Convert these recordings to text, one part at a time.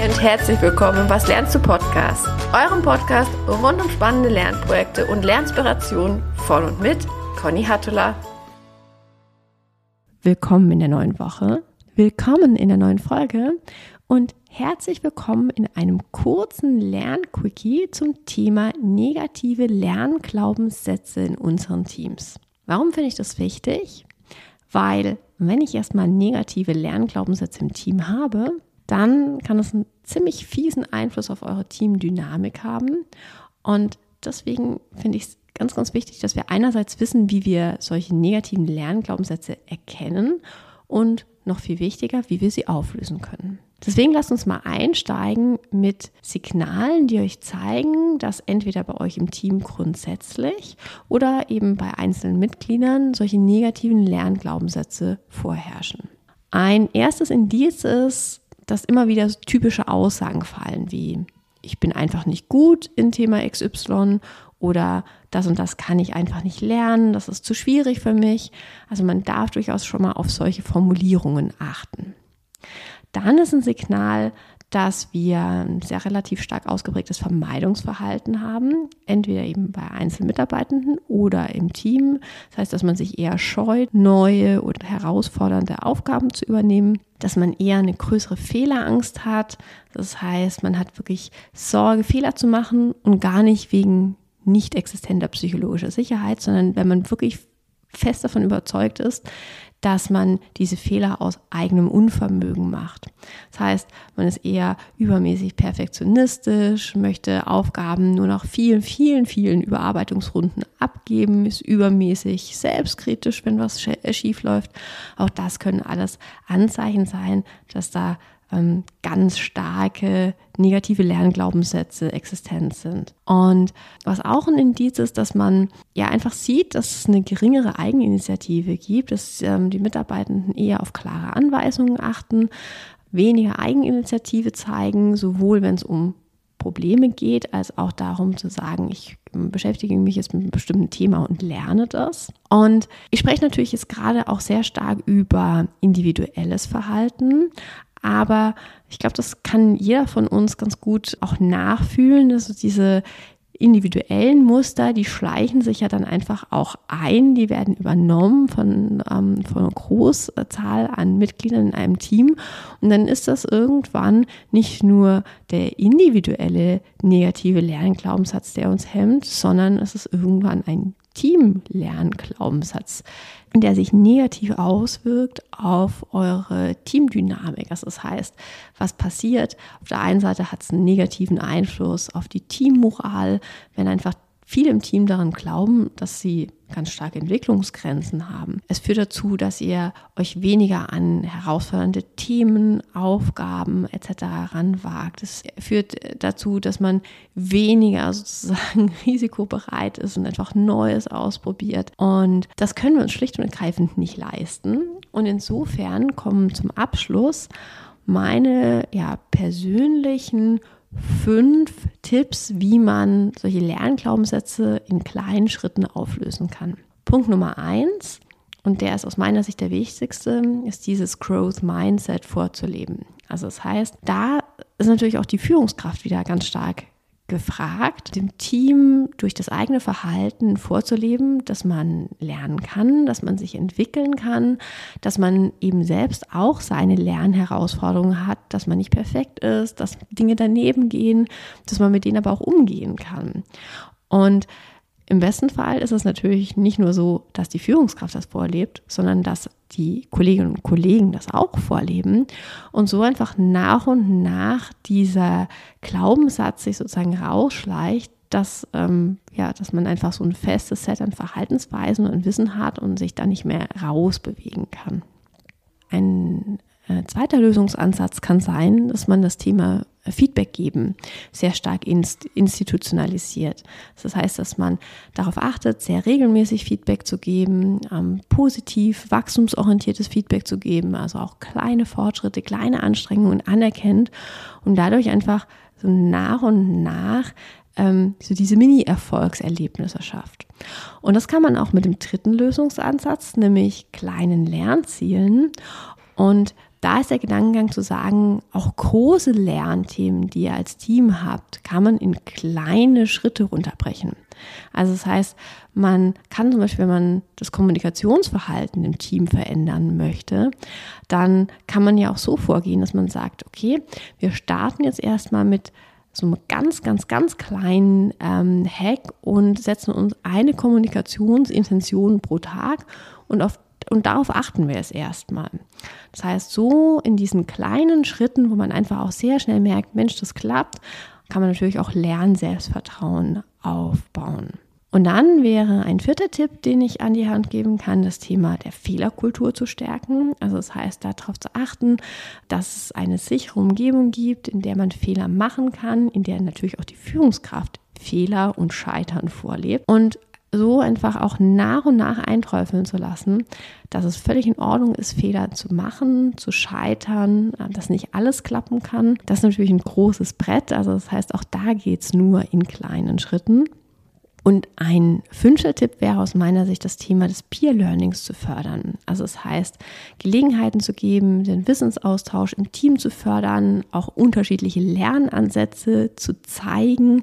und herzlich willkommen im Was lernst du Podcast, eurem Podcast rund um spannende Lernprojekte und Lerninspiration von und mit Conny Hattula. Willkommen in der neuen Woche, willkommen in der neuen Folge und herzlich willkommen in einem kurzen Lernquickie zum Thema negative Lernglaubenssätze in unseren Teams. Warum finde ich das wichtig? Weil wenn ich erstmal negative Lernglaubenssätze im Team habe, dann kann es einen ziemlich fiesen Einfluss auf eure Teamdynamik haben. Und deswegen finde ich es ganz, ganz wichtig, dass wir einerseits wissen, wie wir solche negativen Lernglaubenssätze erkennen und noch viel wichtiger, wie wir sie auflösen können. Deswegen lasst uns mal einsteigen mit Signalen, die euch zeigen, dass entweder bei euch im Team grundsätzlich oder eben bei einzelnen Mitgliedern solche negativen Lernglaubenssätze vorherrschen. Ein erstes Indiz ist, dass immer wieder so typische Aussagen fallen wie ich bin einfach nicht gut in Thema XY oder das und das kann ich einfach nicht lernen, das ist zu schwierig für mich. Also man darf durchaus schon mal auf solche Formulierungen achten. Dann ist ein Signal, dass wir ein sehr relativ stark ausgeprägtes Vermeidungsverhalten haben, entweder eben bei einzelnen Mitarbeitenden oder im Team. Das heißt, dass man sich eher scheut, neue oder herausfordernde Aufgaben zu übernehmen, dass man eher eine größere Fehlerangst hat. Das heißt, man hat wirklich Sorge, Fehler zu machen und gar nicht wegen nicht existenter psychologischer Sicherheit, sondern wenn man wirklich fest davon überzeugt ist, dass man diese Fehler aus eigenem Unvermögen macht. Das heißt, man ist eher übermäßig perfektionistisch, möchte Aufgaben nur nach vielen Überarbeitungsrunden abgeben, ist übermäßig selbstkritisch, wenn was schief läuft. Auch das können alles Anzeichen sein, dass da ganz starke negative Lernglaubenssätze existent sind. Und was auch ein Indiz ist, dass man ja einfach sieht, dass es eine geringere Eigeninitiative gibt, dass die Mitarbeitenden eher auf klare Anweisungen achten, weniger Eigeninitiative zeigen, sowohl wenn es um Probleme geht, als auch darum zu sagen, ich beschäftige mich jetzt mit einem bestimmten Thema und lerne das. Und ich spreche natürlich jetzt gerade auch sehr stark über individuelles Verhalten, aber ich glaube, das kann jeder von uns ganz gut auch nachfühlen, dass diese individuellen Muster, die schleichen sich ja dann einfach auch ein, die werden übernommen von einer Großzahl an Mitgliedern in einem Team und dann ist das irgendwann nicht nur der individuelle negative Lernglaubenssatz, der uns hemmt, sondern es ist irgendwann ein Teamlernglaubenssatz, der sich negativ auswirkt auf eure Teamdynamik. Also das heißt, was passiert? Auf der einen Seite hat es einen negativen Einfluss auf die Teammoral, wenn einfach viele im Team daran glauben, dass sie ganz starke Entwicklungsgrenzen haben. Es führt dazu, dass ihr euch weniger an herausfordernde Themen, Aufgaben etc. ranwagt. Es führt dazu, dass man weniger sozusagen risikobereit ist und einfach Neues ausprobiert. Und das können wir uns schlicht und ergreifend nicht leisten. Und insofern kommen zum Abschluss meine persönlichen 5 Tipps, wie man solche Lernglaubenssätze in kleinen Schritten auflösen kann. Punkt Nummer 1, und der ist aus meiner Sicht der wichtigste, ist dieses Growth Mindset vorzuleben. Also das heißt, da ist natürlich auch die Führungskraft wieder ganz stark gefragt, dem Team durch das eigene Verhalten vorzuleben, dass man lernen kann, dass man sich entwickeln kann, dass man eben selbst auch seine Lernherausforderungen hat, dass man nicht perfekt ist, dass Dinge daneben gehen, dass man mit denen aber auch umgehen kann. Und im besten Fall ist es natürlich nicht nur so, dass die Führungskraft das vorlebt, sondern dass die Kolleginnen und Kollegen das auch vorleben und so einfach nach und nach dieser Glaubenssatz sich sozusagen rausschleicht, dass man einfach so ein festes Set an Verhaltensweisen und Wissen hat und sich dann nicht mehr rausbewegen kann. Ein zweiter Lösungsansatz kann sein, dass man das Thema Feedback geben sehr stark institutionalisiert. Das heißt, dass man darauf achtet, sehr regelmäßig Feedback zu geben, positiv, wachstumsorientiertes Feedback zu geben, also auch kleine Fortschritte, kleine Anstrengungen anerkennt und dadurch einfach so nach und nach so diese Mini-Erfolgserlebnisse schafft. Und das kann man auch mit dem dritten Lösungsansatz, nämlich kleinen Lernzielen Und da ist der Gedankengang zu sagen, auch große Lernthemen, die ihr als Team habt, kann man in kleine Schritte runterbrechen. Also das heißt, man kann zum Beispiel, wenn man das Kommunikationsverhalten im Team verändern möchte, dann kann man ja auch so vorgehen, dass man sagt, okay, wir starten jetzt erstmal mit so einem ganz, ganz, ganz kleinen Hack und setzen uns eine Kommunikationsintention pro Tag und darauf achten wir es erstmal. Das heißt, so in diesen kleinen Schritten, wo man einfach auch sehr schnell merkt, Mensch, das klappt, kann man natürlich auch Lern-Selbstvertrauen aufbauen. Und dann wäre ein 4. Tipp, den ich an die Hand geben kann, das Thema der Fehlerkultur zu stärken. Also das heißt, darauf zu achten, dass es eine sichere Umgebung gibt, in der man Fehler machen kann, in der natürlich auch die Führungskraft Fehler und Scheitern vorlebt. Und so einfach auch nach und nach einträufeln zu lassen, dass es völlig in Ordnung ist, Fehler zu machen, zu scheitern, dass nicht alles klappen kann. Das ist natürlich ein großes Brett, also das heißt, auch da geht es nur in kleinen Schritten. Und ein 5. Tipp wäre aus meiner Sicht, das Thema des Peer-Learnings zu fördern. Also das heißt, Gelegenheiten zu geben, den Wissensaustausch im Team zu fördern, auch unterschiedliche Lernansätze zu zeigen,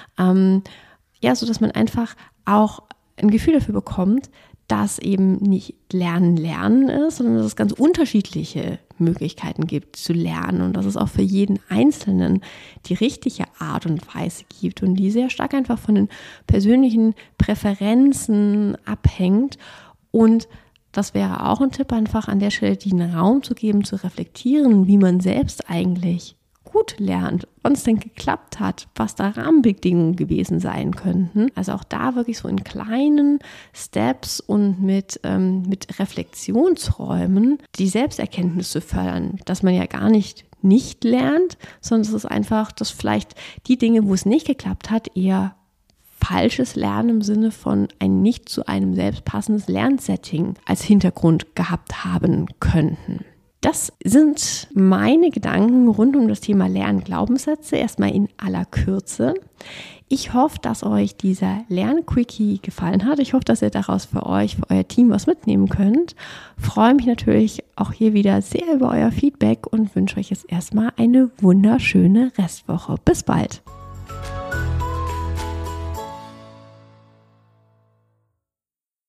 so dass man einfach auch ein Gefühl dafür bekommt, dass eben nicht Lernen ist, sondern dass es ganz unterschiedliche Möglichkeiten gibt zu lernen und dass es auch für jeden Einzelnen die richtige Art und Weise gibt und die sehr stark einfach von den persönlichen Präferenzen abhängt. Und das wäre auch ein Tipp, einfach an der Stelle den Raum zu geben, zu reflektieren, wie man selbst eigentlich gut lernt, wann es denn geklappt hat, was da Rahmenbedingungen gewesen sein könnten. Also auch da wirklich so in kleinen Steps und mit Reflexionsräumen die Selbsterkenntnis zu fördern, dass man ja gar nicht lernt, sondern es ist einfach, dass vielleicht die Dinge, wo es nicht geklappt hat, eher falsches Lernen im Sinne von ein nicht zu einem selbst passendes Lernsetting als Hintergrund gehabt haben könnten. Das sind meine Gedanken rund um das Thema Lernglaubenssätze, erstmal in aller Kürze. Ich hoffe, dass euch dieser Lernquickie gefallen hat. Ich hoffe, dass ihr daraus für euch, für euer Team was mitnehmen könnt. Freue mich natürlich auch hier wieder sehr über euer Feedback und wünsche euch jetzt erstmal eine wunderschöne Restwoche. Bis bald!